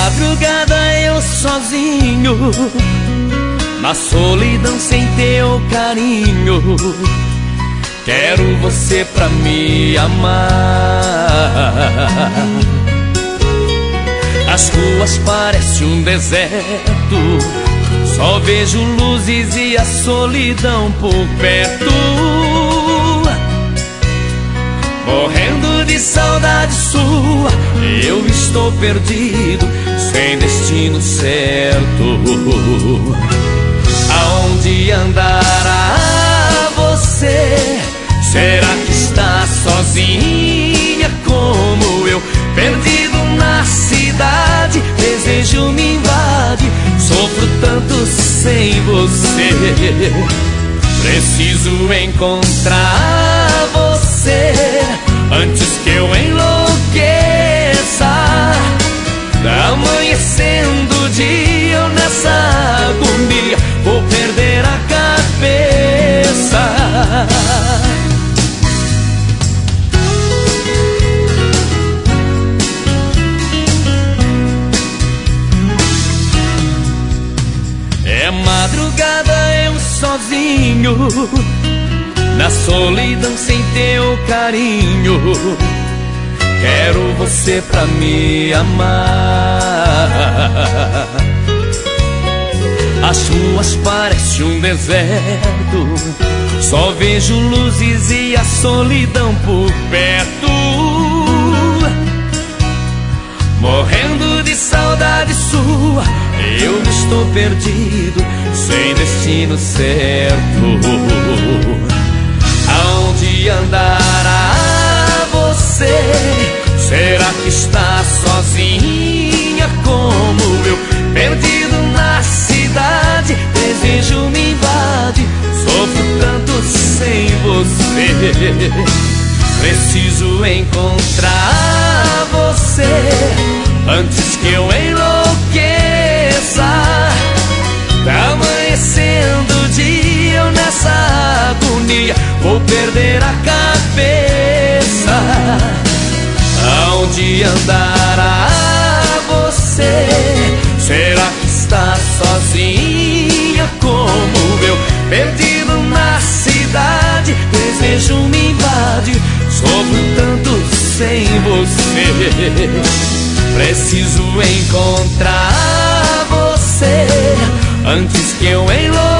madrugada eu sozinho, na solidão sem teu carinho, quero você pra me amar. As ruas parecem um deserto, só vejo luzes e a solidão por perto. Morrendo de saudade sua, eu estou perdido, sem destino certo. Aonde andará você? Será que está sozinha como eu, perdido na cidade? Desejo me invade, sofro tanto sem você. Preciso encontrar você antes que eu enlouqueça. Amanhecendo o dia, eu nessa agonia vou perder a cabeça. É madrugada eu sozinho, na solidão sem teu carinho, quero você pra me amar. As ruas parecem um deserto, só vejo luzes e a solidão por perto. Morrendo de saudade sua, eu estou perdido, sem destino certo. Aonde andará você? Será que está sozinha como eu, perdido na cidade? Desejo me invade, sofro tanto sem você. Preciso encontrar você antes que eu enlouqueça. Amanhecendo o dia, eu nessa agonia vou perder a cabeça. Aonde andará você? Será que está sozinha como eu, perdido na cidade? Desejo me invade, sofro tanto sem você. Preciso encontrar você antes que eu enlouqueça.